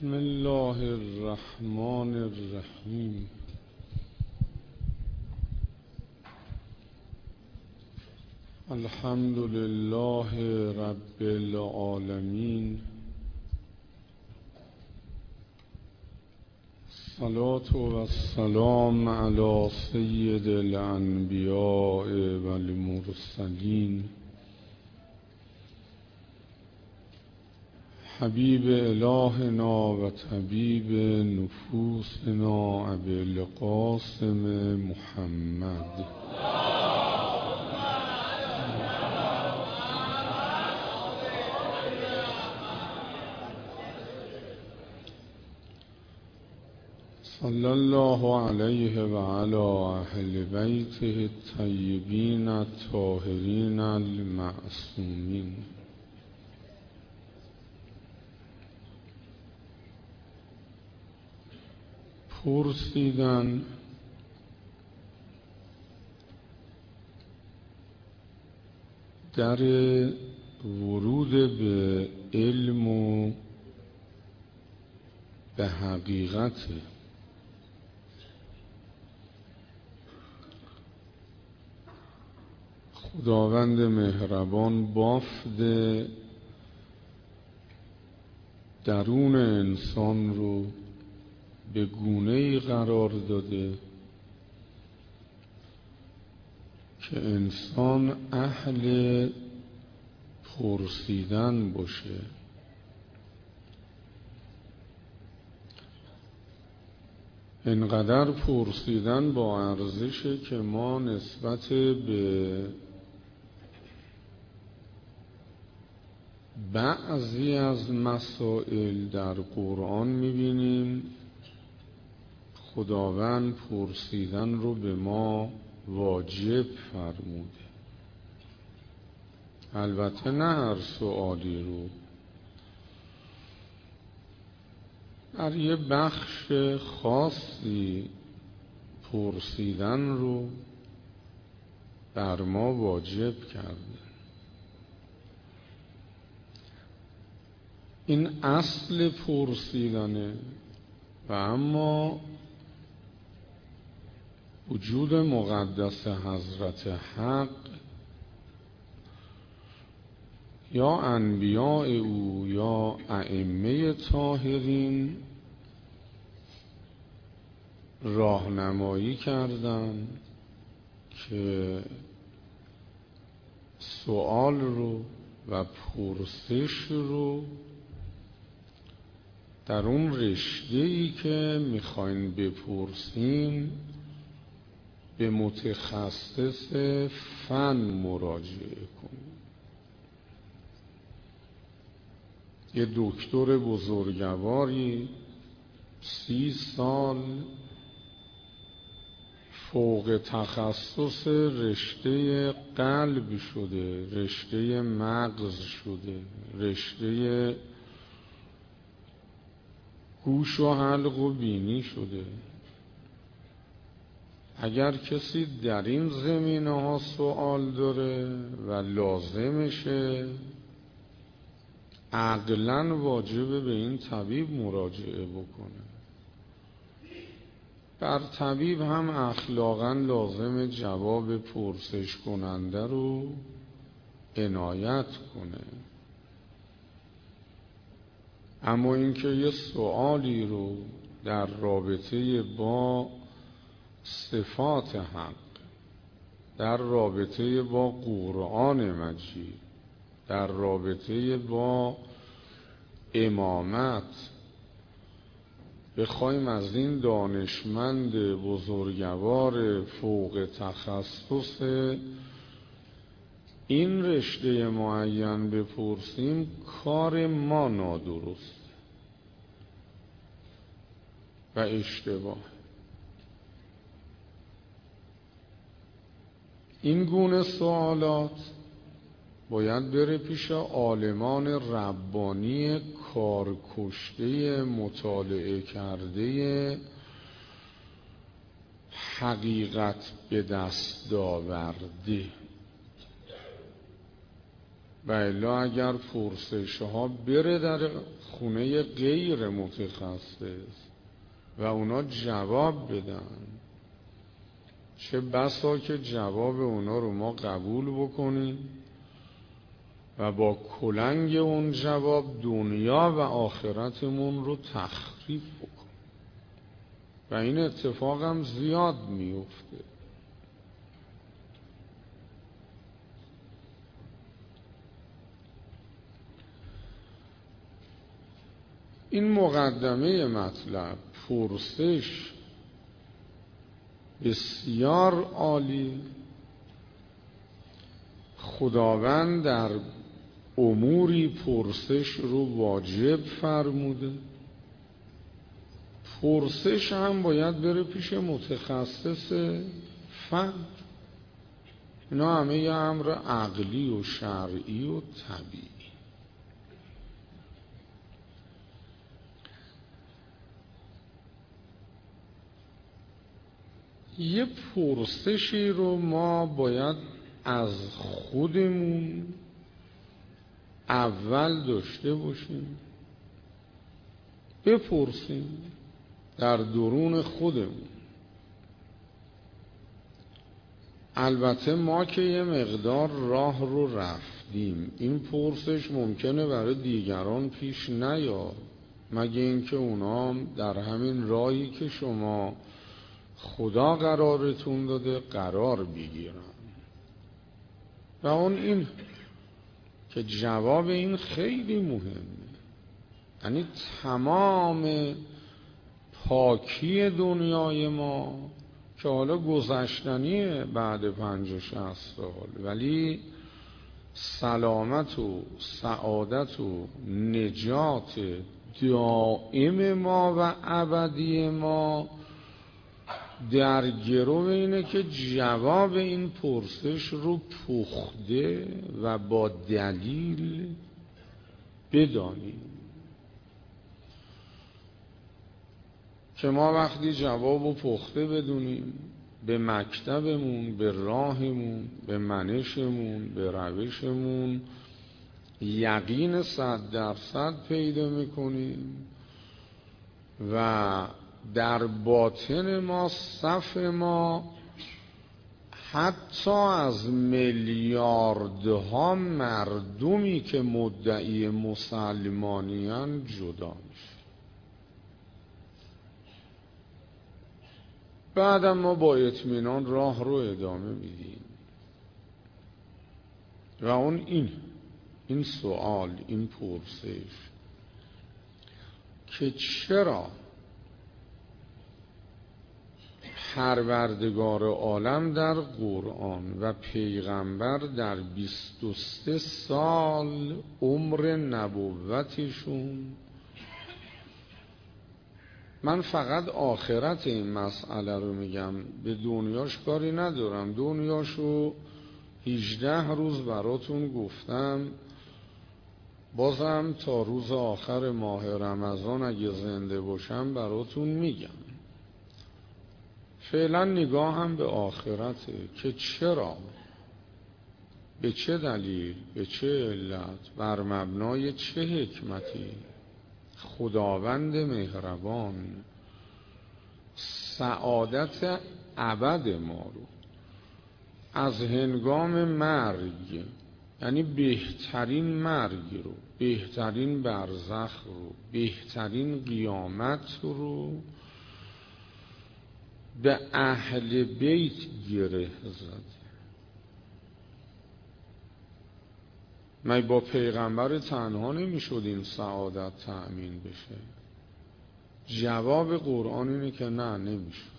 بسم الله الرحمن الرحیم. الحمد لله رب العالمین. الصلاة والسلام علی سید الانبیاء والمرسلین حبیب الهنا و طبیب نفوسنا ابی القاسم محمد. صلی الله علیه و علی اهل بیته الطیبین الطاهرین المعصومین. پرسیدن در ورود به علم و به حقیقت. خداوند مهربان بافت درون انسان رو به گونه‌ای قرار داده که انسان اهل پرسیدن باشه. اینقدر پرسیدن با ارزشه که ما نسبت به بعضی از مسائل در قرآن می‌بینیم خداوند پرسیدن رو به ما واجب فرموده. البته نه هر سوالی رو، در یه بخش خاصی پرسیدن رو بر ما واجب کرده. این اصل پرسیدنه و اما وجود مقدس حضرت حق یا انبیاء او یا ائمه طاهرین راهنمایی کردن که سوال رو و پرسش رو در اون رشته‌ای که میخواین بپرسیم به متخصص فن مراجعه کنیم. یه دکتر بزرگواری 30 سال فوق تخصص رشته قلب شده، رشته مغز شده، رشته گوش و حلق و بینی شده. اگر کسی در این زمینه ها سوال داره و لازمشه، عقلاً واجبه به این طبیب مراجعه بکنه. بر طبیب هم اخلاقاً لازم جواب پرسش کننده رو عنایت کنه. اما اینکه یه سوالی رو در رابطه با صفات حق، در رابطه با قرآن مجید، در رابطه با امامت بخوایم از این دانشمند بزرگوار فوق تخصص این رشته معین بپرسیم، کار ما نادرست و اشتباه. این گونه سوالات باید بره پیش عالمان ربانی کارکشته مطالعه کرده حقیقت به دست آورده. و الا اگر پرسش ها بره در خونه غیر متخصص و اونا جواب بدن، چه بسا که جواب اونا رو ما قبول بکنیم و با کلنگ اون جواب دنیا و آخرتمون رو تخریب بکنیم. و این اتفاق هم زیاد میفته. این مقدمه مطلب، پرسش بسیار عالی. خداوند در اموری پرسش رو واجب فرموده. پرسش هم باید بره پیش متخصص فن. اینا همه یه امر عقلی و شرعی و طبیعی. یه پرسشی رو ما باید از خودمون اول داشته باشیم، بپرسیم در درون خودمون. البته ما که یه مقدار راه رو رفتیم، این پرسش ممکنه برای دیگران پیش نیاد، مگه اینکه اونا در همین راهی که شما خدا قرارتون داده قرار بگیرن. و اون این که جواب این خیلی مهمه. یعنی تمام پاکی دنیای ما که حالا گذشتنیه بعد 50-60 سال، ولی سلامت و سعادت و نجات دائم ما و ابدی ما در گرو اینه که جواب این پرسش رو پخته و با دلیل بدانیم. که ما وقتی جواب رو پخته بدونیم، به مکتبمون، به راهمون، به منشمون، به روشمون یقین 100% پیدا میکنیم و در باطن ما، صف ما، حتی از میلیاردها مردمی که مدعی مسلمانیان جدا میشه. بعدم ما با اطمینان راه رو ادامه میدیم. و اون این سوال، این پرسش که چرا پروردگار عالم در قرآن و پیغمبر در 23 سال عمر نبوتشون، من فقط آخرت این مسئله رو میگم، به دنیاش کاری ندارم، دنیاشو 18 روز براتون گفتم، بازم تا روز آخر ماه رمضان اگه زنده باشم براتون میگم. فعلا نگاه هم به آخرته که چرا، به چه دلیل، به چه علت، بر مبنای چه حکمتی خداوند مهربان سعادت ابد ما رو از هنگام مرگ، یعنی بهترین مرگ رو، بهترین برزخ رو، بهترین قیامت رو به اهل بیت گره زد. من با پیغمبر تنها نمیشد این سعادت تأمین بشه؟ جواب قرآن اینه که نه، نمیشد.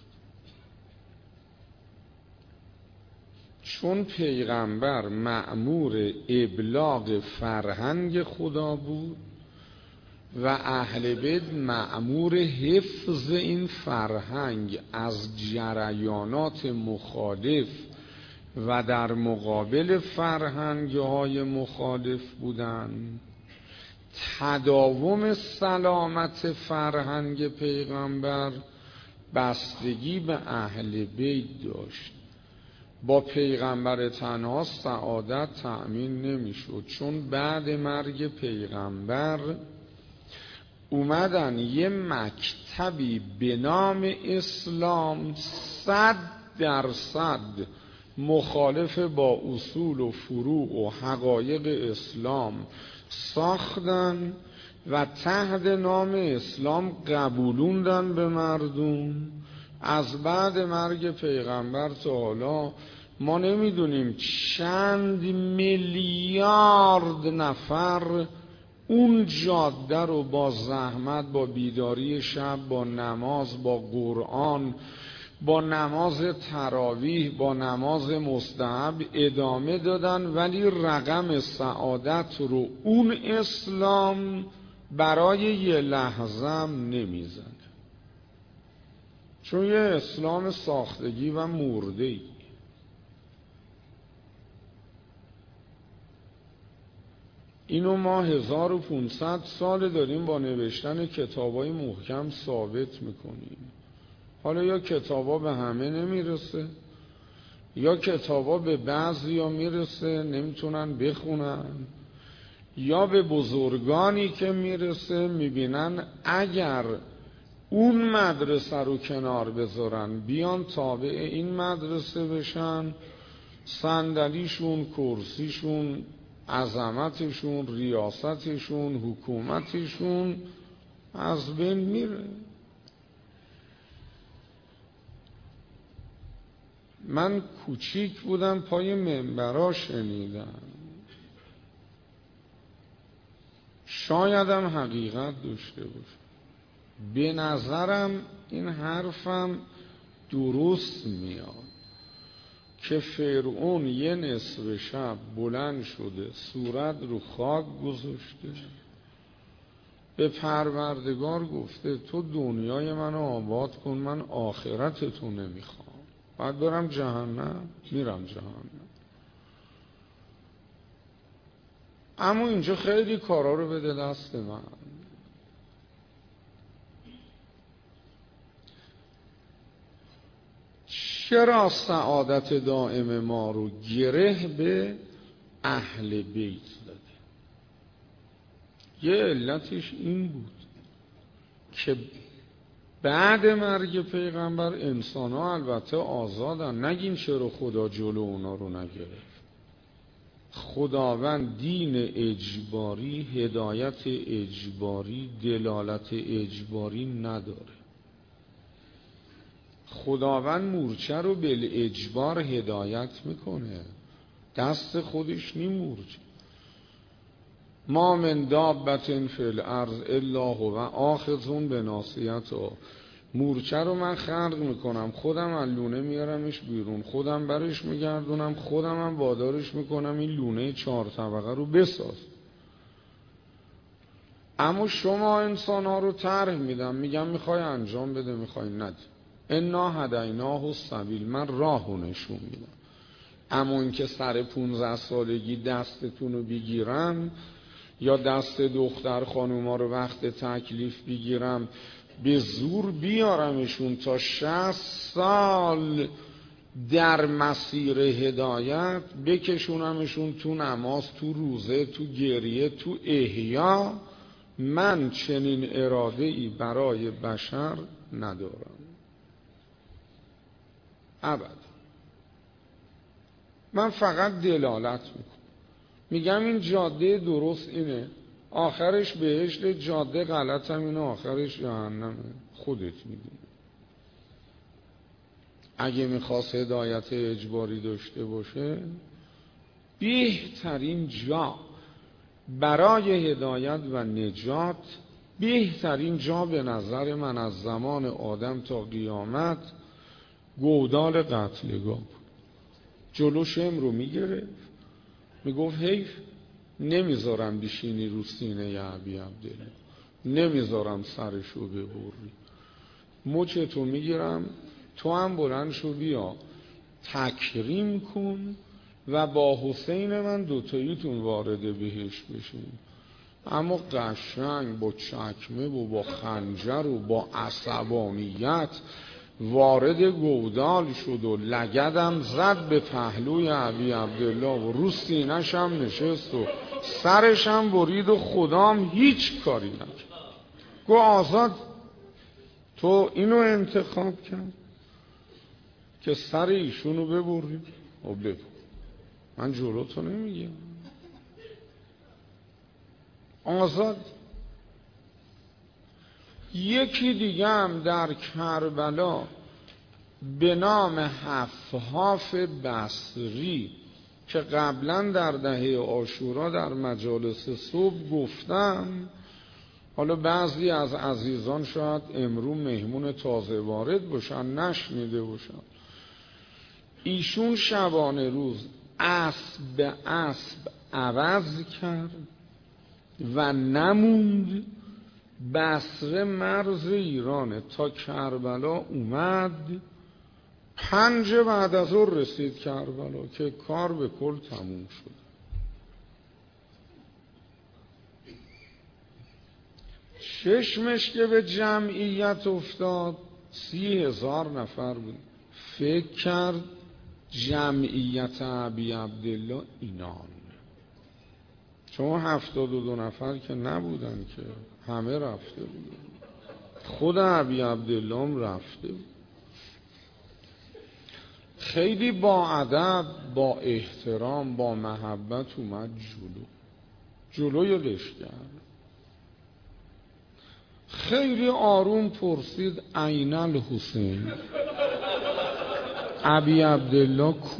چون پیغمبر مأمور ابلاغ فرهنگ خدا بود و اهل بیت مأمور حفظ این فرهنگ از جریانات مخالف و در مقابل فرهنگ‌های مخالف بودن، تداوم سلامت فرهنگ پیغمبر بستگی به اهل بیت داشت با پیغمبر تنها سعادت تأمین نمیشد، چون بعد مرگ پیغمبر اومدن یه مکتبی به نام اسلام 100% مخالف با اصول و فروع و حقایق اسلام ساختن و تحت نام اسلام قبولوندن به مردم. از بعد مرگ پیغمبر تا حالا ما نمیدونیم چند میلیارد نفر اون جاده رو با زحمت، با بیداری شب، با نماز، با قرآن، با نماز تراویح، با نماز مستحب ادامه دادن، ولی رقم سعادت رو اون اسلام برای یه لحظه هم نمیزنه، چون یه اسلام ساختگی و مرده‌ای. اینو ما 1500 سال داریم با نوشتن کتابای محکم ثابت میکنیم. حالا یا کتابا به همه نمیرسه، یا کتابا به بعضیا میرسه نمیتونن بخونن، یا به بزرگانی که میرسه میبینن اگر اون مدرسه رو کنار بذارن بیان تابع این مدرسه بشن، صندلیشون، کرسیشون، عظمتشون، ریاستشون، حکومتشون از بین میره. من کوچیک بودم پای منبرها شنیدم، شایدم حقیقت داشته باشه. به نظرم این حرفم درست میاد که فرعون یه نصف شب بلند شده، صورت رو خاک گذاشته، به پروردگار گفته تو دنیای منو آباد کن، من آخرتتو نمیخوام، بعد برم جهنم. میرم جهنم. اما اینجا خیلی کارا رو بده دست من. چرا سعادت دائم ما رو گره به اهل بیت داده؟ یه علتش این بود که بعد مرگ پیغمبر انسان ها البته آزادن. نگین چرا خدا جلو اونا رو نگرفت. خداوند دین اجباری، هدایت اجباری، دلالت اجباری نداره. خداوند مورچه رو بالاجبار هدایت میکنه، دست خودش نی مورچه. ما من دابة فی الارض الا هو آخذ بناصیتها. مورچه رو من خلق میکنم، خودم از لونه میارمش بیرون، خودم برش میگردونم، خودم هم وادارش میکنم این لونه 4 طبقه رو بساز. اما شما انسان ها رو طرح میدم، میگم میخوای انجام بده، میخوای نده. انا هدیناه السبیل، من راهو نشون میدم. اما این که سر 15 سالگی دستتون رو بگیرم یا دست دختر خانوما رو وقت تکلیف بگیرم به زور بیارمشون تا 60 سال در مسیر هدایت بکشونمشون تو نماز، تو روزه، تو گریه، تو احیا، من چنین اراده‌ای برای بشر ندارم ابدا. من فقط دلالت میگم این جاده درست اینه، آخرش بهشت، جاده غلط هم اینه، آخرش جهنمه. خودت میدونی. اگه میخواست هدایت اجباری داشته باشه، بهترین جا برای هدایت و نجات، بهترین جا به نظر من از زمان آدم تا قیامت گودال قتلگاه بود. جلو شم رو میگرفت، میگفت حیف، نمیذارم بشینی رو سینه ی ابی عبدالله، نمیذارم سرشو ببری، مچتو میگیرم، تو هم بلند شو بیا تکریم کن و با حسین من دوتاییتون وارد بهشت بشین. اما قشنگ با چکمه و با خنجر و با عصبانیت وارد گودال شد و لگدم زد به پهلوی ابی عبدالله و رو سینه‌ش هم نشست و سرش هم برید و خدام هیچ کاری نکرد. گو آزاد تو اینو انتخاب کرد که سر ایشونو ببری و ببر، من جلو تو نمیگم. آزاد. یکی دیگه هم در کربلا به نام حفحاف بصری که قبلا در دهه عاشورا در مجالس صبح گفتم، حالا بعضی از عزیزان شاید امرو مهمون تازه وارد باشن نشنیده باشن، ایشون شبانه روز اسب به اسب عوض کرد و نموند. بصره مرز ایرانه، تا کربلا اومد 5 بعد از ظهر رسید کربلا که کار به کل تموم شد. چشمش که به جمعیت افتاد 30,000 نفر بود، فکر کرد جمعیت ابی عبدالله اینان، چون 72 نفر که نبودن که همه رفته بودن، خود ابی عبدالله هم رفته بود. خیلی با ادب، با احترام، با محبت اومد جلوی لشکر. خیلی آروم پرسید این الحسین، ابی عبدالله کو؟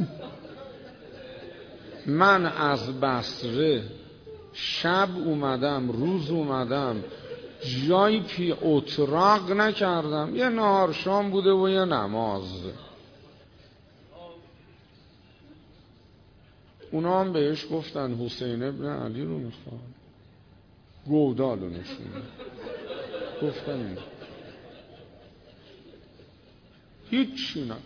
من از بصره شب اومدم روز اومدم، جایی اتراق نکردم، یه نهار شام بوده و یه نماز. اونا هم بهش گفتن حسین ابن علی رو میخواد، گودال رو نشونه، گفتن این هیچی نه.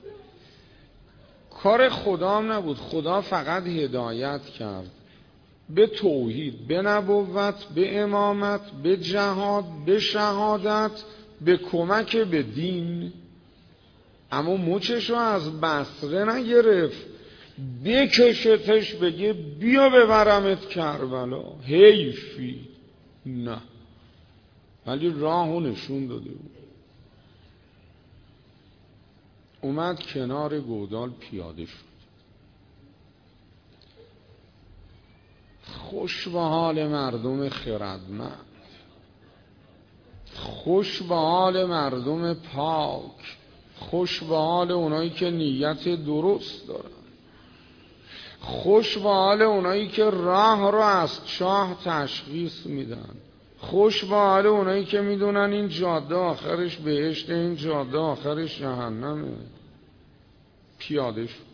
کار خدا هم نبود، خدا فقط هدایت کرد به توحید، به نبوت، به امامت، به جهاد، به شهادت، به کمک به دین. اما مچشو از بصره نگرفت بکشتش بگه بیا ببرمت کربلا، حیفی نه، ولی راهو نشون داده بود. اومد کنار گودال پیاده شد. خوش به حال مردم خردمند، خوش به حال مردم پاک، خوش به حال اونایی که نیت درست دارن، خوش به حال اونایی که راه رو از چاه تشخیص میدن، خوش به حال اونایی که میدونن این جاده آخرش بهشت، این جاده آخرش جهنمه. پیاده شد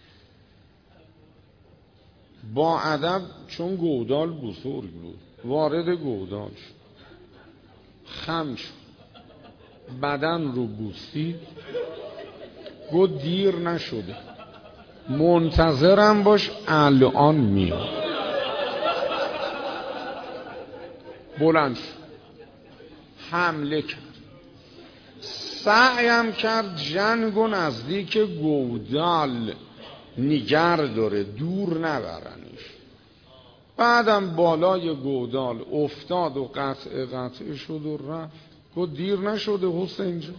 با ادب، چون گودال بزرگ بود، وارد گودال شد، خم شد، بدن رو بوسید، گو دیر نشده، منتظرم باش الان میاد. بلند شد، حمله کرد، سعیم کرد جنگ و نزدیک گودال نگر داره، دور نبرنش. بعدم بالای گودال افتاد و قطعه شد و رفت. گفت دیر نشده حسین جان،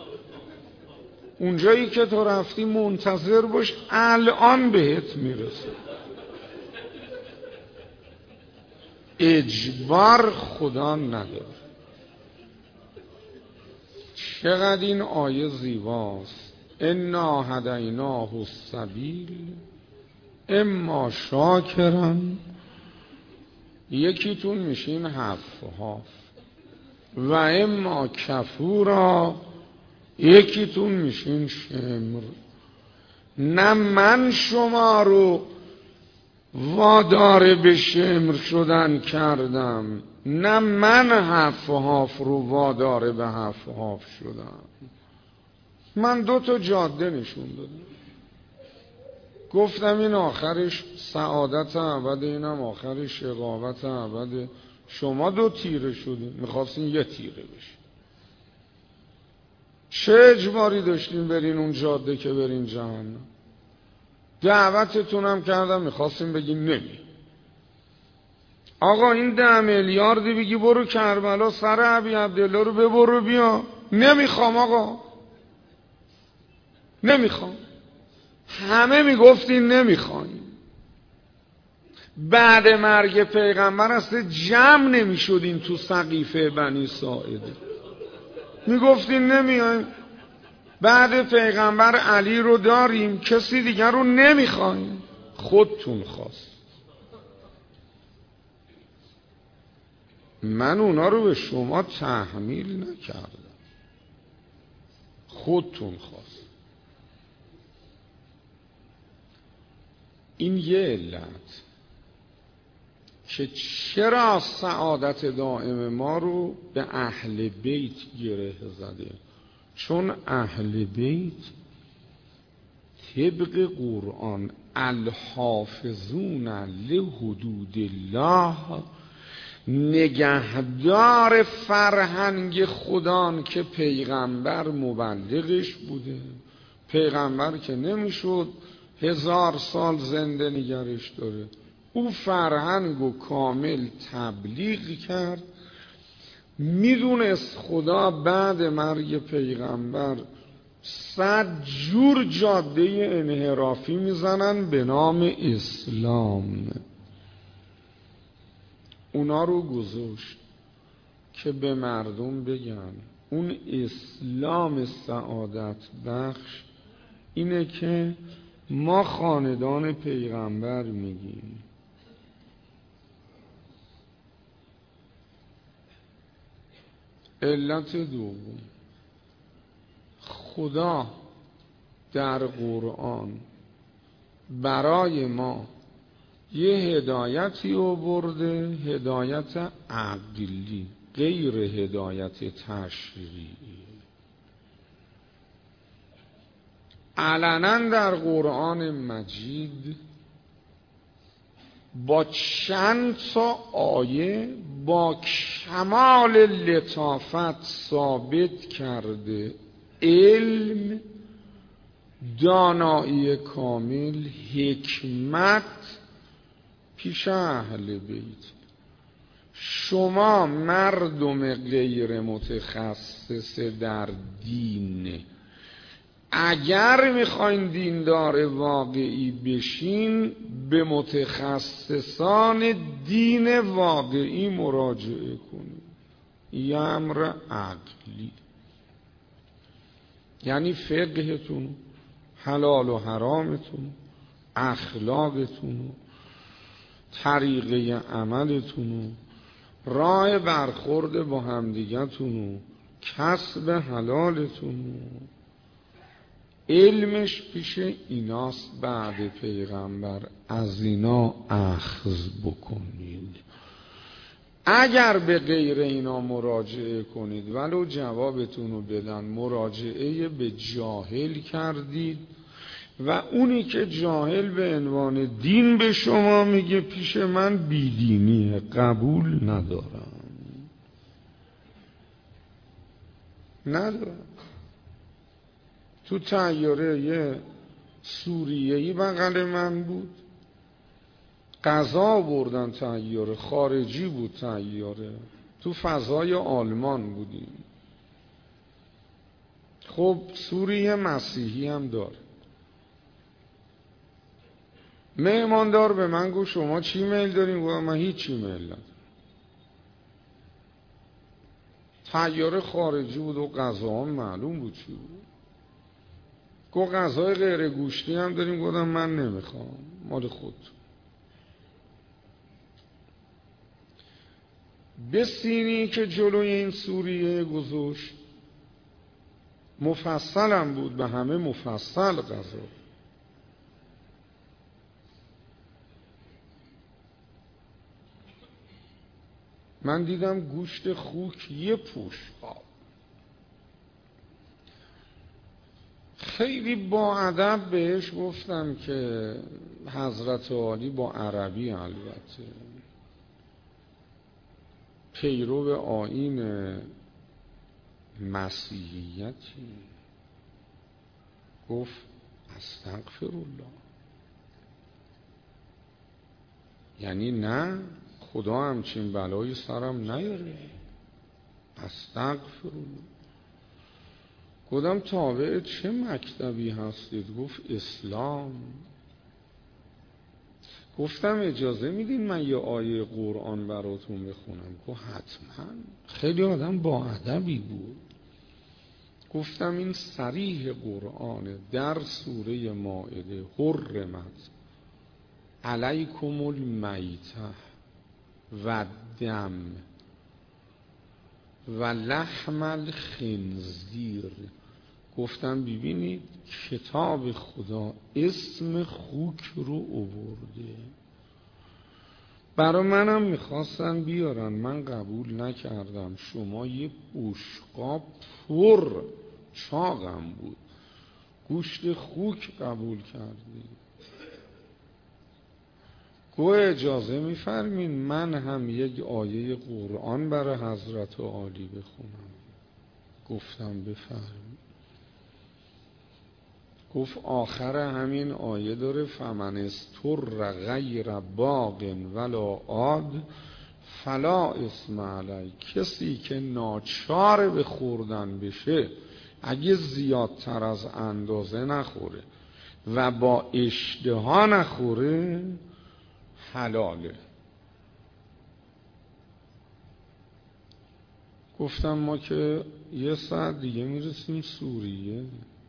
اونجایی که تو رفتی منتظر باش الان بهت میرسه. اجبار خدا نداره. چقدر این آیه زیباست. انا هدیناه السبیل اما شاکرا، یکیتون میشین حفحاف و اما کفورا، یکیتون میشین شمر. نه من شما رو وادار به شمر شدن کردم، نه من حفحاف رو وادار به حفحاف شدم. من 2 جاده نشون دادم، گفتم این آخرش سعادت ابد، اینم آخرش شقاوت ابد. شما 2 تیره شدین، میخواستین 1 تیره بشه. چه اجباری داشتین برین اون جاده که برین جهنم؟ دعوتتونم کردم میخواستیم بگیم نمی. آقا این 10 میلیاردی بگی برو کربلا سر ابی عبدالله رو ببرو بیا. نمیخوام آقا، نمیخوام. همه میگفتین نمیخوایم. بعد مرگ پیغمبر اصلا جمع نمیشدین تو سقیفه بنی ساعده، میگفتین نمیایم. بعد پیغمبر علی رو داریم، کسی دیگر رو نمیخوایم. خودتون خواست. من اونا رو به شما تحمیل نکردم، خودتون خواست. این یه علت که چرا سعادت دائم ما رو به اهل بیت گره زده. چون اهل بیت طبق قرآن الحافظون لحدود الله، نگهدار فرهنگ خدان که پیغمبر مبلغش بوده. پیغمبر که نمیشد 1000 سال زنده نگرش داره، او فرهنگ و کامل تبلیغ کرد. میدونست خدا بعد مرگ پیغمبر 100 جور جاده انحرافی میزنن به نام اسلام. اونا رو گذاشت که به مردم بگن اون اسلام سعادت بخش اینه که ما خاندان پیغمبر میگیم. علت دوم، خدا در قرآن برای ما یه هدایتی آورده، هدایت عقلی، غیر هدایت تشریعی. علنا در قرآن مجید با چند تا آیه با کمال لطافت ثابت کرده علم، دانایی کامل، حکمت پیش اهل بیت. شما مردم غیر متخصص در دین، اگر میخواین دیندار واقعی بشین به متخصصان دین واقعی مراجعه کنید. یه امر عقلی، یعنی فقهتون، حلال و حرامتون، اخلاقتون، طریقه عملتون، راه برخورد با همدیگتون، کسب حلالتون، علمش پیش ایناست. بعد پیغمبر از اینا اخذ بکنید. اگر به غیر اینا مراجعه کنید ولو جوابتون رو بدن، مراجعه به جاهل کردید و اونی که جاهل به عنوان دین به شما میگه پیش من بیدینیه، قبول ندارم. تو طیاره یه سوریه‌ای بغل من بود، غذا بردن، طیاره خارجی بود، طیاره تو فضای آلمان بودیم. خب سوریه مسیحی هم داره. مهماندار به من گفت شما چی میل دارین؟ گفتم من هیچی میل ندارم. طیاره خارجی بود و غذا هم معلوم بود چی بود. گفت غذای غیر گوشتی هم داریم؟ گفتم من نمیخوام، مال خود. به سینی که جلوی این سوریه گذاشت، مفصلم بود، به همه مفصل غذا. من دیدم گوشت خوک یه پوش آب. خیلی با ادب بهش گفتم که حضرت عالی، با عربی البته، پیرو آیین مسیحیتی؟ گفت استغفر الله. یعنی نه، خدا همچین بلایی سرم نیاره، استغفر الله. گفتم تابع چه مکتبی هستید؟ گفت اسلام. گفتم اجازه میدین من یه آیه قرآن براتون بخونم؟ گفت حتما. خیلی آدم با ادبی بود. گفتم این صریح قرآن در سوره مائده: حرمت علیکم المیتة و دم و لحم الخنزیر. گفتم ببینید کتاب خدا اسم خوک رو آورده. برای منم میخواستن بیارن، من قبول نکردم. شما یه بشقاب پر چاقم بود، گوشت خوک قبول کردی. گو اجازه میفرمین من هم یک آیه قرآن برای حضرت عالی بخونم؟ گفتم بفرمین. گفت آخر همین آیه داره: فمن استر غیر باغ ولا عاد فلا اثم علیه. کسی که ناچار به خوردن بشه اگه زیادتر از اندازه نخوره و با اشتها نخوره حلاله. گفتم ما که یه ساعت دیگه میرسیم سوریه.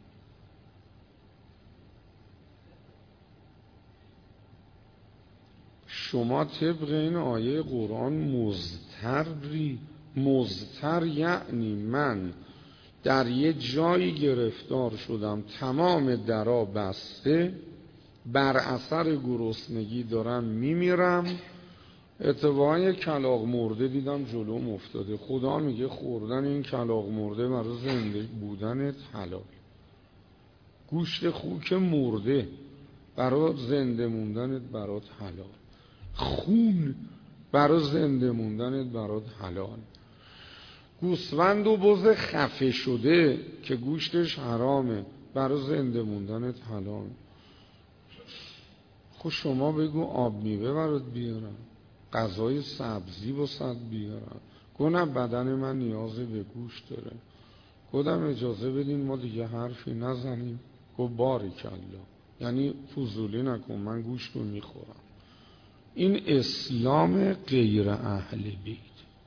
شما طبق این آیه قرآن مضطری. مضطر یعنی من در یه جایی گرفتار شدم، تمام درا بسته، بر اثر گرسنگی دارم میمیرم، اتفاقا یه کلاغ مرده دیدم جلوم افتاده. خدا میگه خوردن این کلاغ مرده برای زنده بودنت حلال. گوشت خوک مرده برای زنده موندنت برات حلال. خون برای زنده موندنت برات حلال. گوسفند و بز خفه شده که گوشتش حرامه برای زنده موندنت حلال. خب شما بگو آب میوه برات بیارم، غذای سبزی واسط بیارم. گفتم بدن من نیاز به گوشت داره. گفتم اجازه بدین ما دیگه حرفی نزنیم. گفت باریکالله، یعنی فضولی نکن، من گوشت رو میخورم. این اسلام غیر اهل بیت.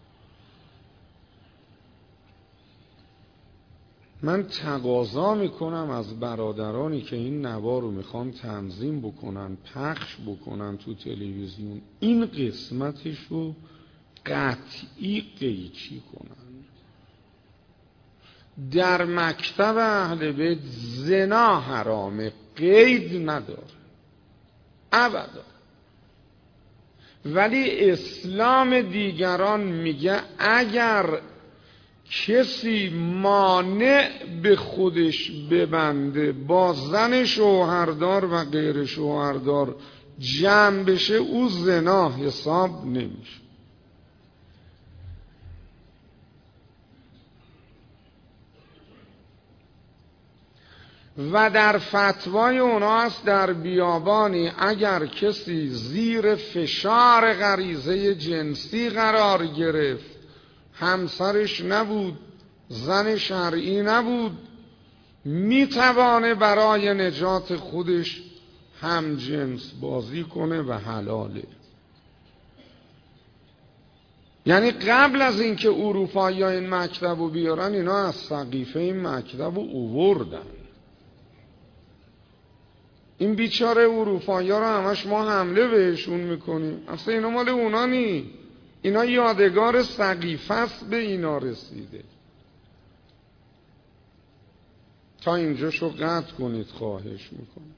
من تقاضا میکنم از برادرانی که این نوا رو میخوان تنظیم بکنن، پخش بکنن تو تلویزیون، این قسمتش رو قطعی قیچی کنن. در مکتب اهل بیت زنا حرامه، قید نداره ابدا. ولی اسلام دیگران میگه اگر کسی مانع به خودش ببنده با زن شوهردار و غیر شوهردار جمع بشه، او زنا حساب نمیشه. و در فتوای اونا هست در بیابانی اگر کسی زیر فشار غریزه جنسی قرار گرفت، همسرش نبود، زن شرعی نبود، میتوانه برای نجات خودش هم جنس بازی کنه و حلاله. یعنی قبل از اینکه اروپایی ها این مکتب رو بیارن، اینا از سقیفه این مکتب رو اووردن. این بیچاره اروپایی ها رو همش ما حمله بهشون میکنیم، اصلا اینا مال اونا نی، اینا یادگار سقیفه است به اینا رسیده. تا اینجاشو قطع کنید خواهش میکنم.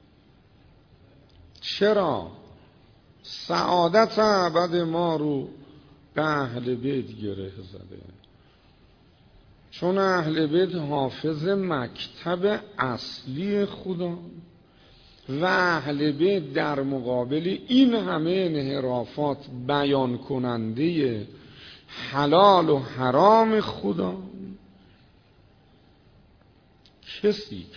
چرا؟ سعادت ابد ما رو به اهل بیت گره زده. چون اهل بیت حافظ مکتب اصلی خدا و اهل بیت در مقابل این همه انحرافات بیان کننده حلال و حرام خدا. کسی که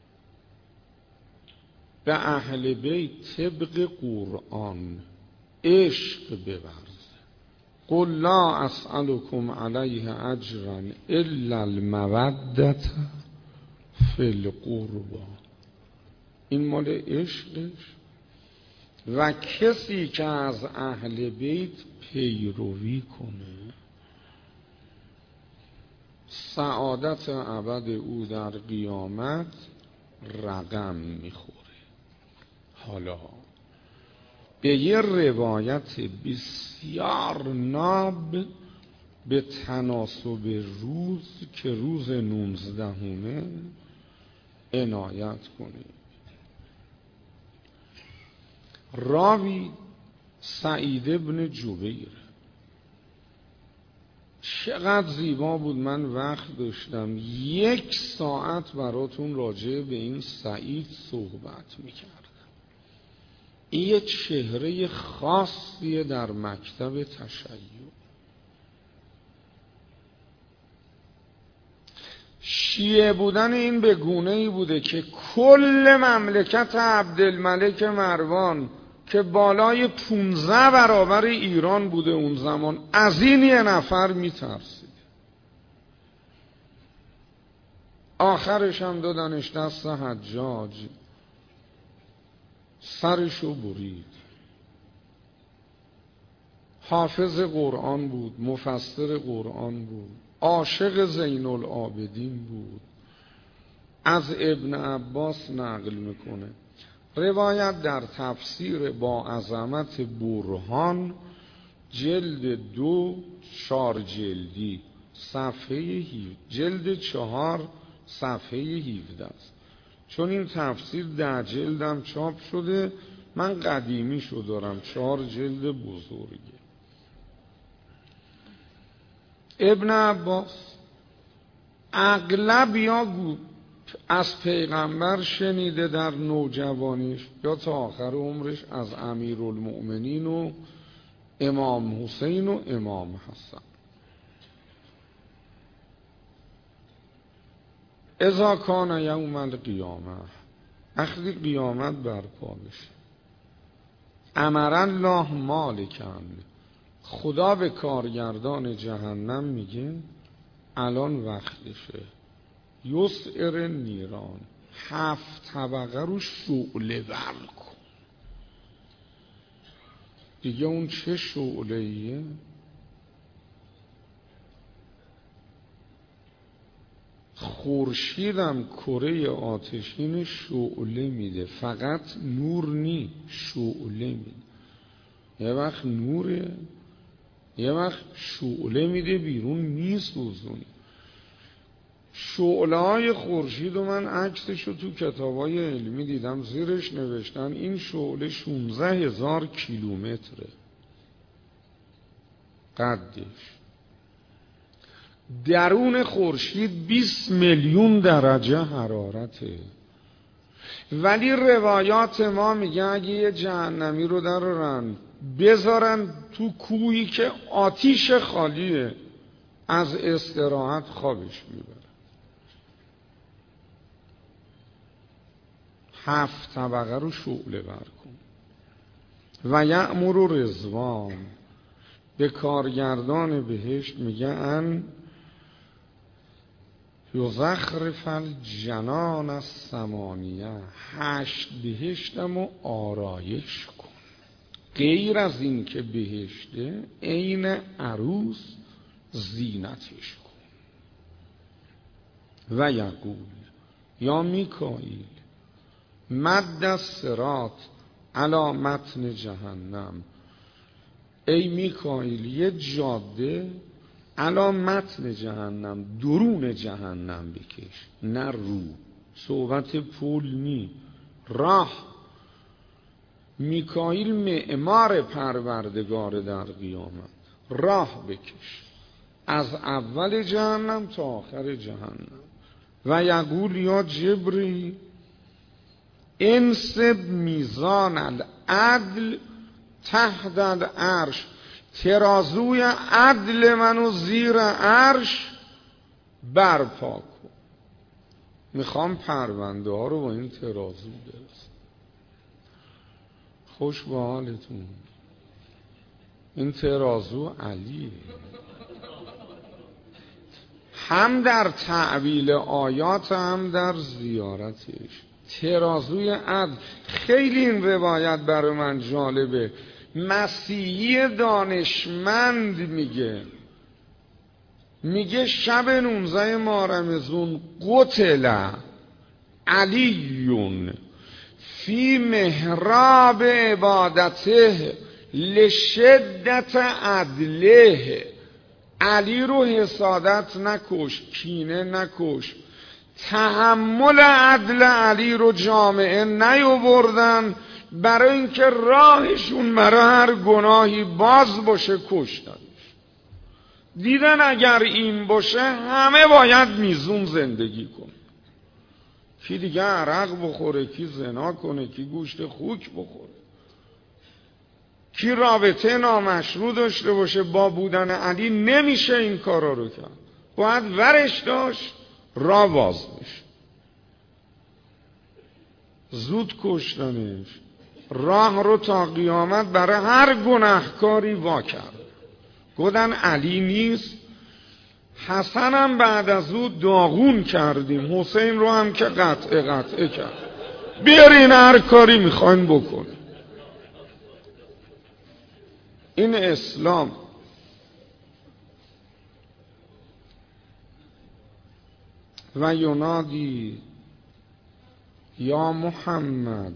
به اهل بیت طبق قرآن عشق بورزه، قل لا اسألكم علیه اجرا الا المودة فی القربى، این مال عشقش. و کسی که از اهل بیت پیروی کنه سعادت ابد او در قیامت رقم میخوره. حالا به یه روایت بسیار ناب به تناسب روز که روز 19 عنایت کنید. راوی سعید ابن جبیر، چقدر زیبا بود. من وقت داشتم 1 ساعت براتون راجع به این سعید صحبت میکردم. این یه چهره خاصیه در مکتب تشیع. شیعه بودن این به گونه‌ای بوده که کل مملکت عبدالملک مروان که بالای 15 برابر ایران بوده اون زمان، از این یه نفر میترسید. آخرش هم دادنش دست حجاج، سرشو برید. حافظ قرآن بود، مفسر قرآن بود، عاشق زین العابدین بود. از ابن عباس نقل میکنه، روایت در تفسیر با عظمت برهان جلد 2 4 جلدی صفحه جلد 4 صفحه 17 است. چون این تفسیر 10 جلدم چاپ شده، من قدیمی شو دارم، 4 جلد بزرگه. ابن عباس اغلب یا از پیغمبر شنیده در نوجوانیش یا تا آخر عمرش از امیرالمؤمنین و امام حسین و امام حسن. اذا کان یوم القیامه، وقتی قیامت برپا بشه، امر الله مالکن، خدا به کارگردان جهنم میگه الان وقتشه، یسعر نیران، 7 طبقه رو شعله ور کن. دیگه اون چه شعله ایه؟ خورشیدم کره آتشین شعله میده، فقط نور نی، شعله میده. یه وقت نوره، یه وقت شعله میده بیرون میسوزونه. شعله های خورشید و من عکسشو تو کتابای علمی دیدم، زیرش نوشتن این شعله 16,000 کیلومتره قدش. درون خورشید 20 میلیون درجه حرارته. ولی روایات ما میگه اگه یه جهنمی رو درارن بذارن تو کوهی که آتیش خالیه، از استراحت خوابش میبره. 7 طبقه رو شعله ور کن. و یأمر رضوان، به کارگردان بهشت میگه ان یزخرف الجنان الثمانیه، 8 بهشتمو آرایش کن. غیر از این که بهشته، عین عروس زینتش کن. و یقول یا میکائیل مد الصراط علی متن جهنم، ای میکائیل یه جاده علی متن جهنم، درون جهنم بکش، نه رو. صحبت پول نی، راه. میکائیل معمار پروردگار در قیامت، راه بکش از اول جهنم تا آخر جهنم. و یقول یا جبریل انصب میزان العدل تحت العرش، ترازوی عدل منو زیر عرش برپا کن. میخوام پرونده ها رو با این ترازو برسن. خوش به حالتون. این ترازو علیه، هم در تعبیل آیات هم در زیارتش. ترازوی عدل. خیلی این روایت برای من جالبه. مسیحی دانشمند میگه شب 19 ماه رمضان قتل علیون فی محراب عبادته لشدت عدله. علی رو حسادت نکش، کینه نکش. تحمل عدل علی رو جامعه نیاوردن، برای اینکه راهشون برای هر گناهی باز باشه کشتنش. دیدن اگر این باشه همه باید میزون زندگی کنه. کی دیگه عرق بخوره، کی زنا کنه، کی گوشت خوک بخوره، کی رابطه نامشروع داشته باشه. با بودن علی نمیشه این کارا رو کرد. باید ورش داشت، راه باز بشه. زود کشتنش. راه رو تا قیامت برای هر گناهکاری وا کرد. گفتن علی نیست. حسن هم بعد از او داغون کردیم، حسین رو هم که قطعه کرد. بیارین هر کاری میخواین بکن. این اسلام. و ینادی یا محمد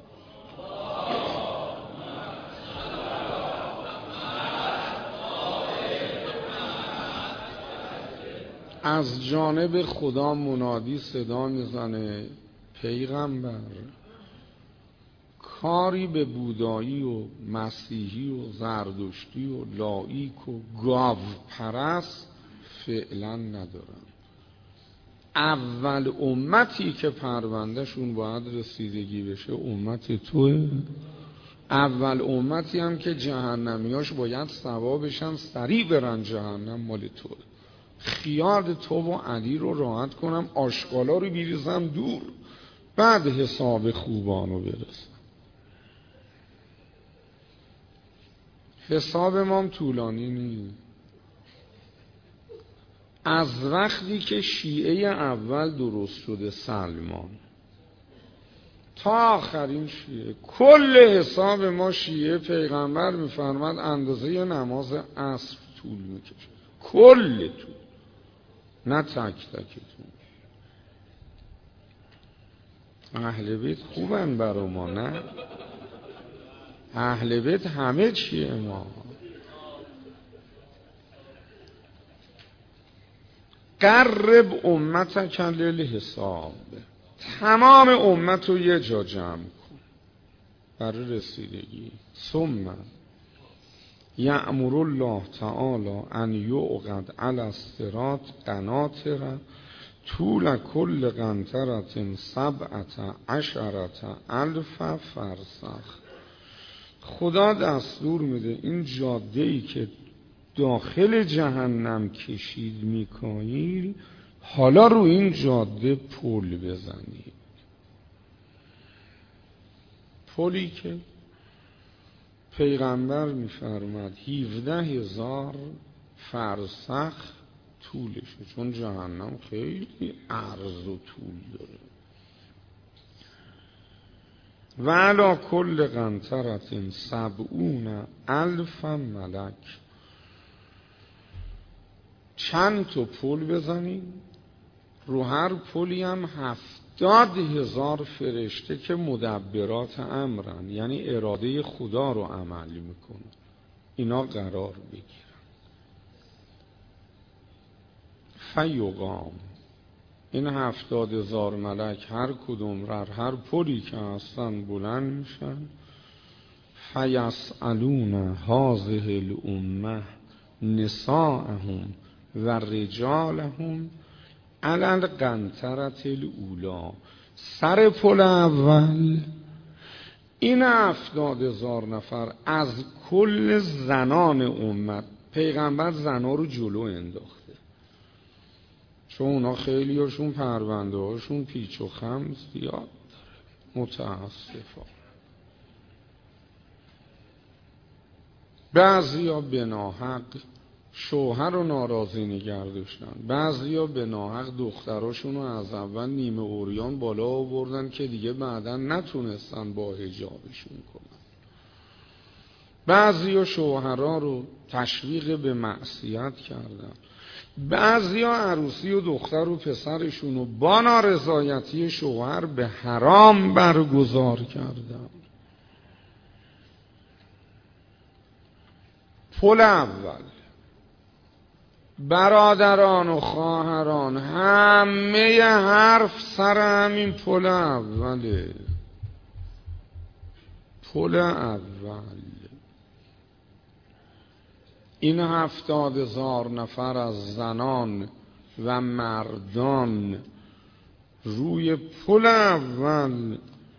از جانب خدا منادی صدا میزنه پیغمبر کاری به بودایی و مسیحی و زردشتی و لایک و گاو پرست فعلا ندارن. اول امتی که پروندهشون باید رسیدگی بشه امت توه. اول امتی هم که جهنمیاش باید سوا بشن سریع برن جهنم مال توه. خیال تو و علی رو راحت کنم، آشغالا رو بیریزم دور، بعد حساب خوبانو برسم. حساب ما طولانی نیست. از وقتی که شیعه اول درست شده سلمان تا آخرین شیعه، کل حساب ما شیعه پیغمبر میفرماد اندازه نماز عصر طول میکشه. کل طول، نه تک تکتون. اهل بیت خوبن برا ما، نه؟ اهل بیت همه چیه ما. قرب امتک للحساب. تمام امت رو یه جا جمع کن برای رسیدگی. ثم یأمر الله تعالی ان یعقد علی الصراط قناطر طول کل قنطرة 17,000 فرسخ. خدا دستور میده این جاده‌ای که داخل جهنم کشید میکائیل، حالا رو این جاده پل بزنید. پلی که پیغمبر میفرماد 17,000 فرسخ طولشه، چون جهنم خیلی عرض و طول داره. و علی کل قنطرة 70,000 ملک. چند تا پل بزنیم، رو هر پلی هم 70,000 فرشته که مدبرات امرن، یعنی اراده خدا رو عمل میکنه، اینا قرار بگیرن. فیقام، این 70,000 ملک هر کدوم هر پلی که هستن بلند میشن. فیسألون هذه الامه نساءهم و رجالهم علی القنطرة الاولی. سر پل اول این 70,000 نفر از کل زنان امت، پیغمبر زنا رو جلو انداخته چون اونا خیلی هاشون پرونده هاشون پیچ و خم زیاد داره متاسفانه. بعضیا به ناحق شوهر رو ناراضی نگه داشتن، بعضیا به ناحق دختراشون رو از اول نیمه عریان بالا آوردن که دیگه بعدا نتونستن با حجابشون کنن، بعضیا شوهرها رو تشویق به معصیت کردن، بعضیا عروسی و دختر و پسرشون رو با نارضایتی شوهر به حرام برگزار کردن. پل اول برادران و خواهران همه حرف سر همین پل اوله. پل اول این 70,000 نفر از زنان و مردان روی پل اول،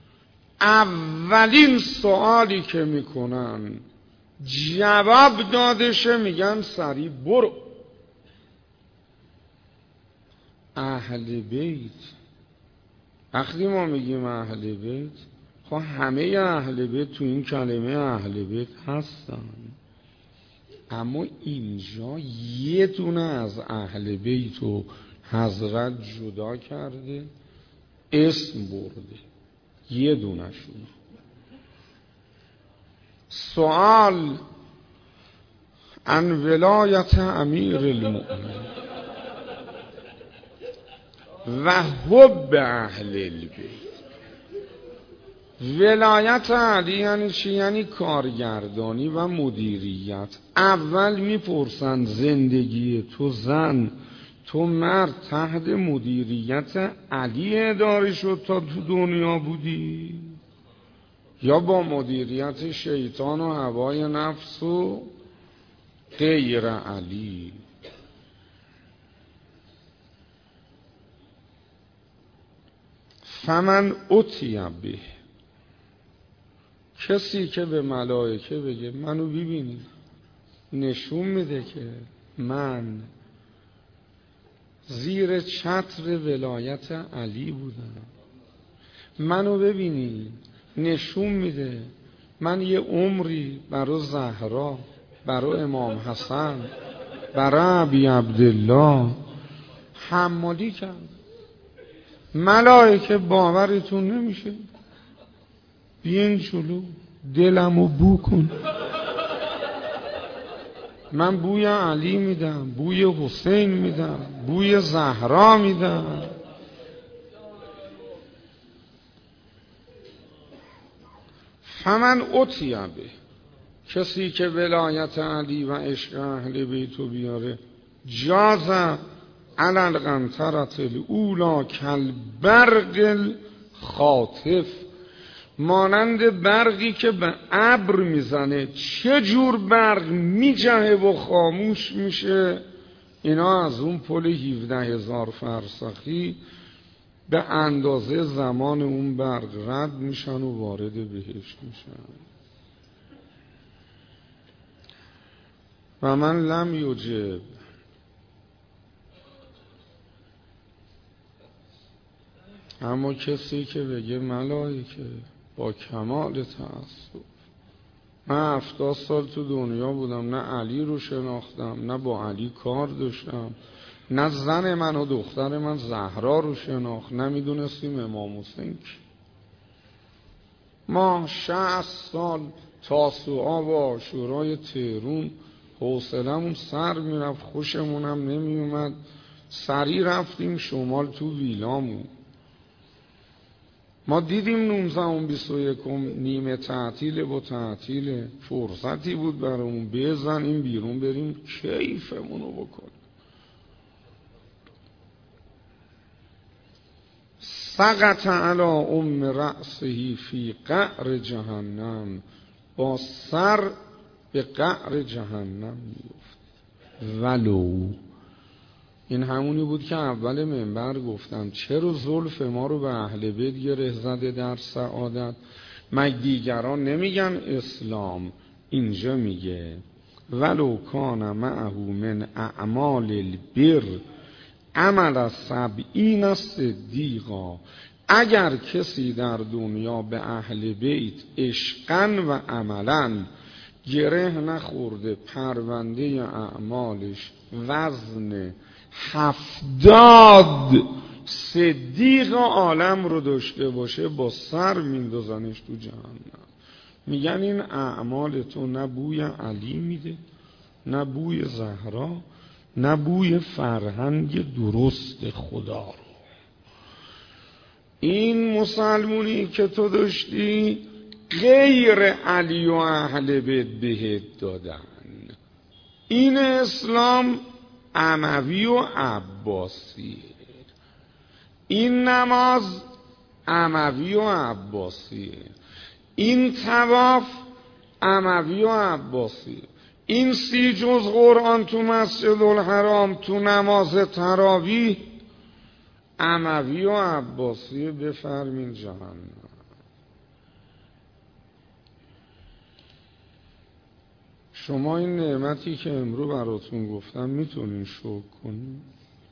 اولین سوالی که میکنن جواب دادشه میگن سریع برو. اهل بیت، وقتی ما میگیم اهل بیت، خب همه اهل بیت تو این کلمه اهل بیت هستن، اما اینجا یه دونه از اهل بیت رو حضرت جدا کرده، اسم برده، یه دونه شون. سوال عن ولایت امیر المؤمنین و حب اهل البیت. ولایت علی یعنی چی؟ یعنی کارگردانی و مدیریت. اول میپرسن زندگی تو زن، تو مرد تحت مدیریت علی اداره شد تا تو دنیا بودی یا با مدیریت شیطان و هوای نفس و غیر علی؟ فمن اتی به، کسی که به ملائکه بگه منو ببینید، نشون میده که من زیر چتر ولایت علی بودم، منو ببینید، نشون میده من یه عمری برای زهرا، برای امام حسن، برای ابی عبدالله حمالی کرد. ملائکه باورتون نمیشه، بیاین جلو دلمو بو کن، من بوی علی میدم، بوی حسین میدم، بوی زهرا میدم. فمن اتی به، کسی که ولایت علی و عشق اهل بیتو بیاره، جاز علی القنطرة الاولی کالبرق الخاطف، مانند برقی که به ابر میزنه. چه جور برق میجهه و خاموش میشه؟ اینا از اون پل 17,000 فرسخی به اندازه زمان اون برق رد میشن و وارد بهشت میشن. و من لم یجب، اما کسی که بگه ملائکه با کمال تأسف، من 70 سال تو دنیا بودم، نه علی رو شناختم، نه با علی کار داشتم، نه زن من و دختر من زهرا رو شناخت، نمیدونستیم امام حسین کی. ما 60 سال تاسوعا و عاشورای تهرون حوصلمون سر میرفت، خوشمونم نمیومد، سریع رفتیم شمال تو ویلامون. ما دیدیم 19 و 21 نیمه تعطیل با تعطیل، فرصتی بود برامون بزنیم بیرون بریم کیفمونو بکنیم. سقط علی ام رأسه فی قعر جهنم، با سر به قعر جهنم میفت. ولو، این همونی بود که اول منبر گفتم چرا زلف ما رو به اهل بیت گره زده در سعادت؟ مگه دیگران نمیگن اسلام؟ اینجا میگه ولو کان معه من اعمال البر، عمل 70 صدیقا، اگر کسی در دنیا به اهل بیت عشقاً و عملاً گره نخورده پرونده اعمالش وزن 70 صدیق عالم رو داشته باشه، با سر میندازنش تو جهنم. میگن این اعمال تو نه بوی علی میده، نه بوی زهرا، نه بوی فرهنگ درست خدا رو. این مسلمونی که تو داشتی غیر علی و اهل بیت بهت دادن. این اسلام اموی و عباسی، این نماز اموی و عباسی، این طواف اموی و عباسی، این 30 جز قرآن تو مسجد الحرام تو نماز تراویح اموی و عباسی. بفرمین جهنم. شما این نعمتی که امرو براتون گفتم میتونین شکر کنین؟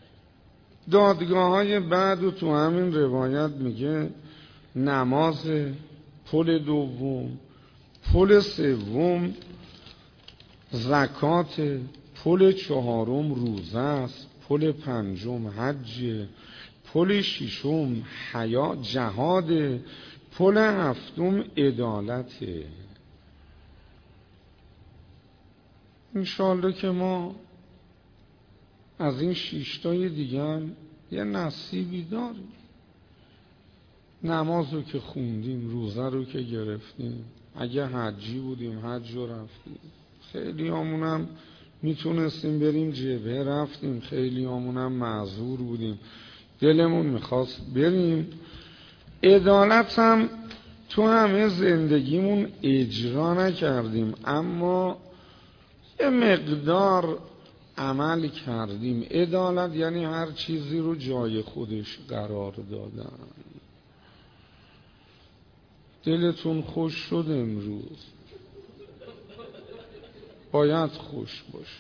دادگاه بعد تو همین روایت میگه نماز، پل دوم، پل سوم زکات، پل چهارم روزه است، پل پنجم حج، پل ششم حیا جهاد، پل هفتم عدالته. انشالله که ما از این 6 تای دیگه هم یه نصیبی داریم. نماز رو که خوندیم، روزه رو که گرفتیم، اگه حجی بودیم حج رو رفتیم، خیلی همونم میتونستیم بریم جبهه رفتیم، خیلی همونم معذور بودیم دلمون میخواست بریم. عدالت هم تو همه زندگیمون اجرا نکردیم، اما یه مقدار عمل کردیم. عدالت یعنی هر چیزی رو جای خودش قرار دادن. دلتون خوش شد امروز؟ باید خوش باشه.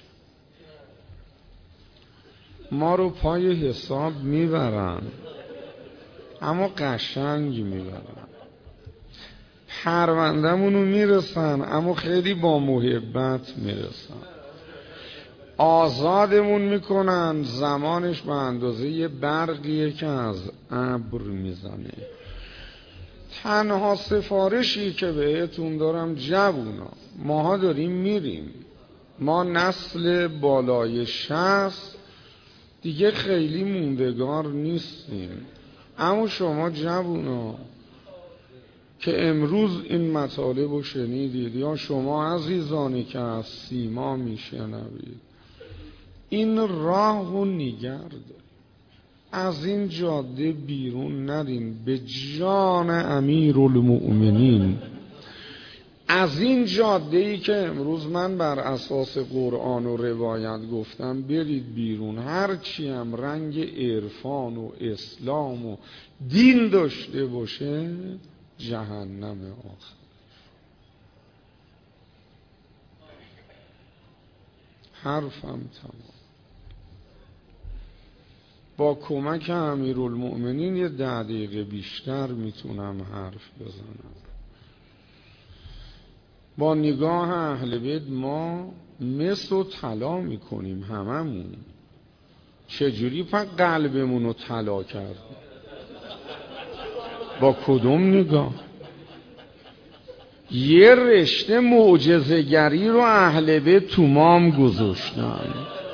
ما رو پای حساب میبرن اما قشنگ میبرن. پرونده‌مونو میرسن اما خیلی با محبت میرسن. آزادمون میکنن، زمانش به اندازه یه برقیه که از ابر میزنه. تنها سفارشی که بهتون دارم جوونا، ماها داریم میریم، ما نسل بالای 60 دیگه خیلی موندگار نیستیم، اما شما جوونا که امروز این مطالب رو شنیدید، یا شما عزیزانی که از سیما میشنوید، این راه رو نگه دارید. از این جاده بیرون نرین. به جان امیرالمؤمنین از این جاده‌ای که امروز من بر اساس قرآن و روایت گفتم برید بیرون. هرچی هم رنگ عرفان و اسلام و دین داشته باشه جهنم آخر. حرفم تمام. با کمک امیرالمؤمنین یه 10 دقیقه بیشتر میتونم حرف بزنم. با نگاه اهل بیت ما مس و طلا میکنیم هممون. چجوری پس قلبمون رو طلا کرد؟ با کدوم نگاه؟ یه رشته معجزه‌گری رو اهل بیت تو مام گذاشتن.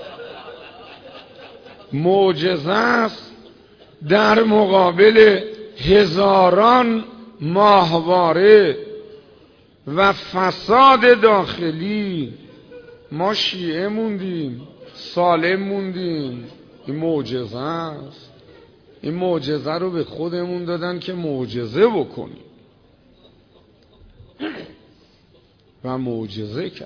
معجزه است در مقابل هزاران ماهواره و فساد داخلی ما شیعه موندیم، سالم موندیم. این معجزه است. این معجزه رو به خودمون دادن که معجزه بکنیم و معجزه کرد.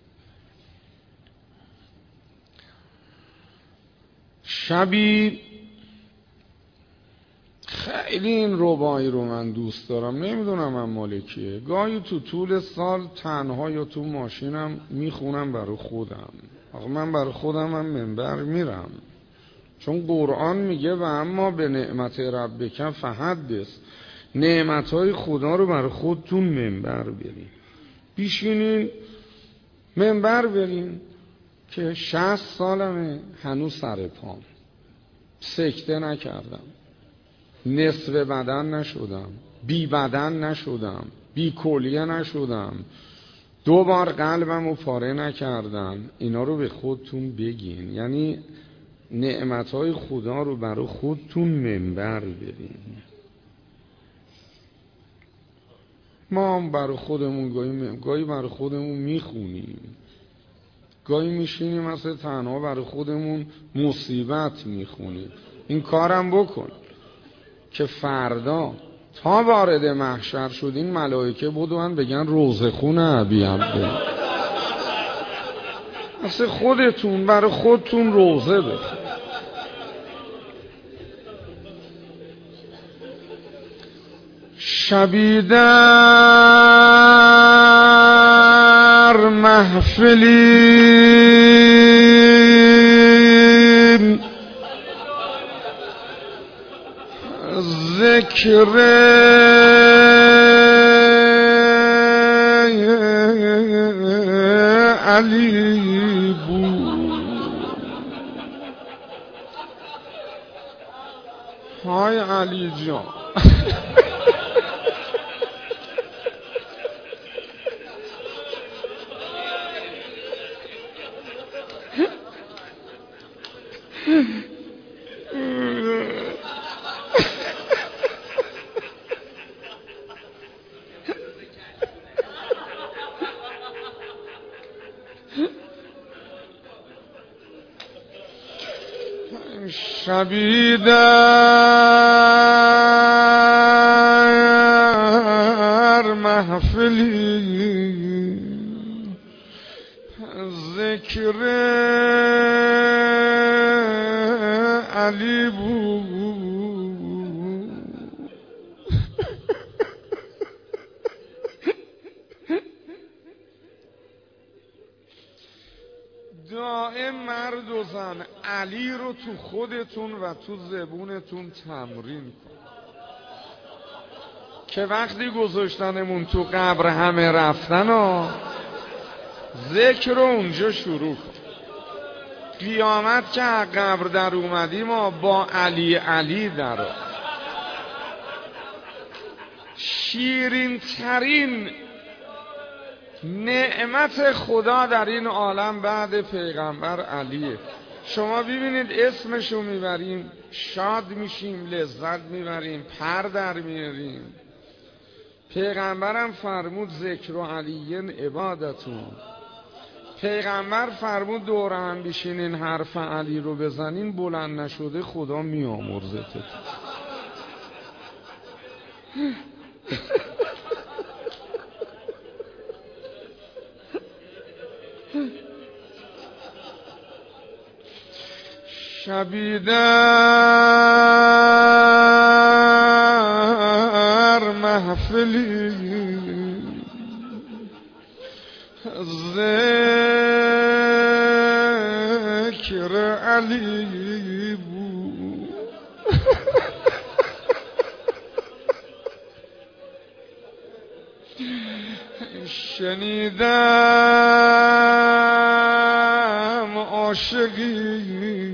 شبی خیلی این ربایی رو من دوست دارم، نمیدونم من مالکیه، گاهی تو طول سال تنها یا تو ماشینم میخونم برای خودم. آقا من برای خودم هم منبر میرم، چون قرآن میگه و اما به نعمت ربک فحدث، نعمتهای خدا رو برای خودتون منبر برین، بیشینین منبر برین که 60 سالمه هنوز سر پام، سکته نکردم، نصف بدن نشدم، بی بدن نشدم، بی کلیه نشدم، 2 بار قلبم رو پاره نکردم. اینا رو به خودتون بگین، یعنی نعمتهای خدا رو برای خودتون منبر برین. ما هم برای خودمون گاهی برای خودمون میخونیم، گاهی میشینیم مثلا تنها برای خودمون مصیبت میخونیم. این کارم بکن که فردا تا وارد محشر شدین ملائکه بدون بگن روزه خونه عبی عبده، مثل خودتون برای خودتون روزه بخون. شبی در محفلی ذکر علی بود. های علی جان شبی در محفلی ذکر علی بود. دائم مرد و زن علی رو تو خودتون و تو زبونتون تمرین کن که وقتی گذاشتنمون تو قبر همه رفتن و ذکر رو اونجا شروع کن. قیامت که قبر در اومدیم و با علی علی در شیرین ترین نعمت خدا در این عالم بعد پیغمبر علیه. شما ببینید اسمشو میبریم شاد میشیم، لذت میبریم، پر در میاریم. پیغمبرم فرمود ذکر علیین عبادتون. پیغمبر فرمود دور هم بشینین حرف علی رو بزنین بلند نشده خدا میامرزتتون. شبی در محفلی ذکر علی بود. شنیدم عاشقی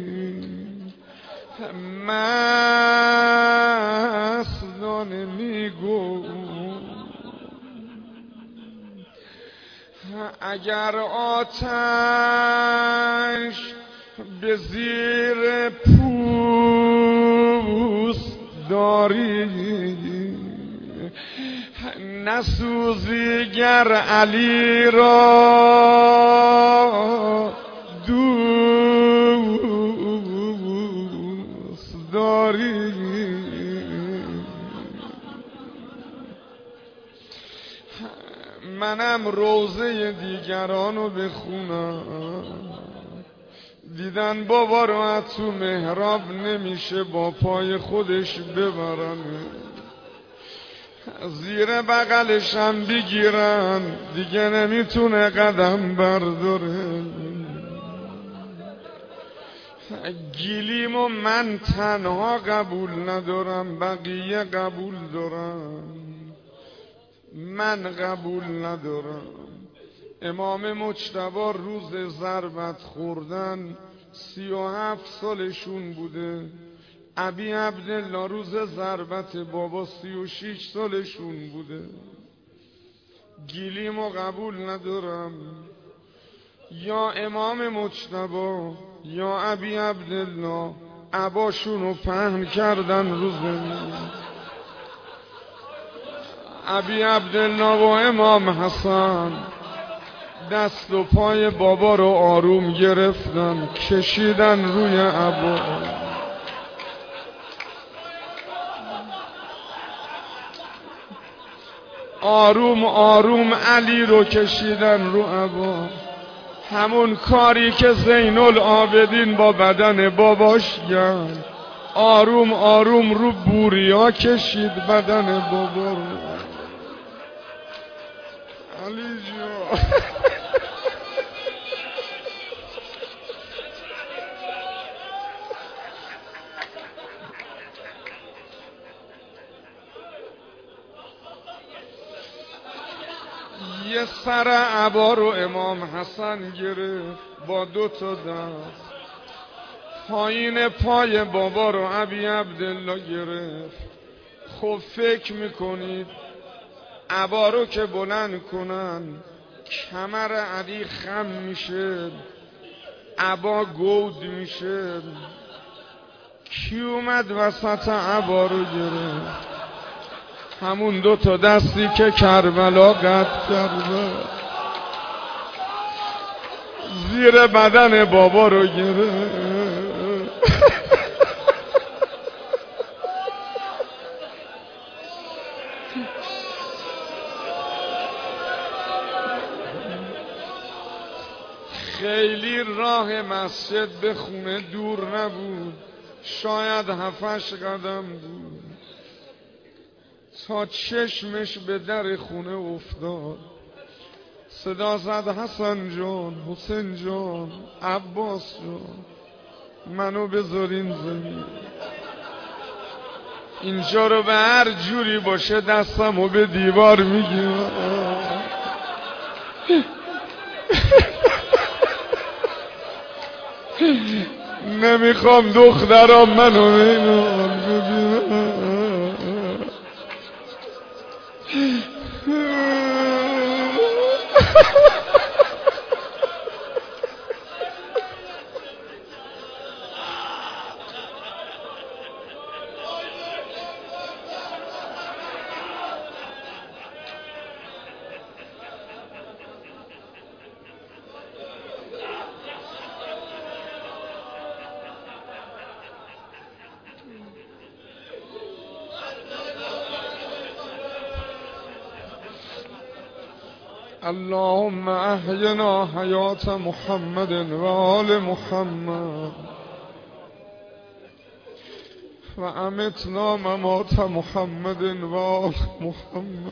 مستانه میگو اگر آتش به زیر پوست داری نسوزی گر علی را دوست داری. منم روضه دیگرانو بخونم، دیدن بابا رو از تو محراب نمیشه با پای خودش ببرن، زیر بغلش هم بگیرن دیگه نمیتونه قدم برداره. گلیمو من تنها قبول ندارم، بقیه قبول دارم، من قبول ندارم. امام مجتبی روز ضربت خوردن 37 سالشون بوده. ابی عبدالله روز ضربت بابا 36 سالشون بوده. گلیمو قبول ندارم. یا امام مجتبی یا ابی عبدالله عباشونو پهن کردن روز ابی عبدالله و امام حسن دست و پای بابا رو آروم گرفتن، کشیدن روی عبا. آروم آروم علی رو کشیدن رو عبا. همون کاری که زین العابدین با بدن باباش کرد، آروم آروم رو بوریا کشید بدن بابا رو. علی جان یه سر عبا رو امام حسن گرفت با 2 دست. پایین پای بابا رو ابی عبدالله گرفت. خب فکر میکنید عبا رو که بلند کنن کمر علی خم میشه، عبا گود میشه. کی اومد وسط عبا رو گرفت؟ همون 2 دستی که کربلا قطع کرده زیر بدن بابا رو گرفت. خیلی راه مسجد به خونه دور نبود، شاید 7-8 قدم بود. تا چشمش به در خونه افتاد صدا زد حسن جان، حسین جان، عباس جان، منو بذارین زمین. اینجا رو به هر جوری باشه دستمو به دیوار میگیرم. نمیخوام دخترام منو ببینم. اللهم احینا حیات محمد و آل محمد و امتنا ممات محمد و آل محمد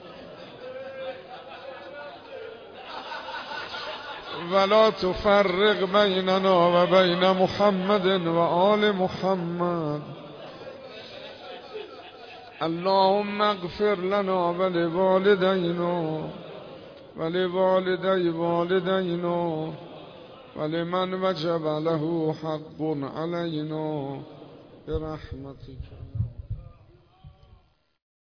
ولا تفرق بیننا و بین محمد و آل محمد. اللهم اغفر لنا ولوالدینا ولوالدي والدينا ولمن وجب له حق علينا برحمتك.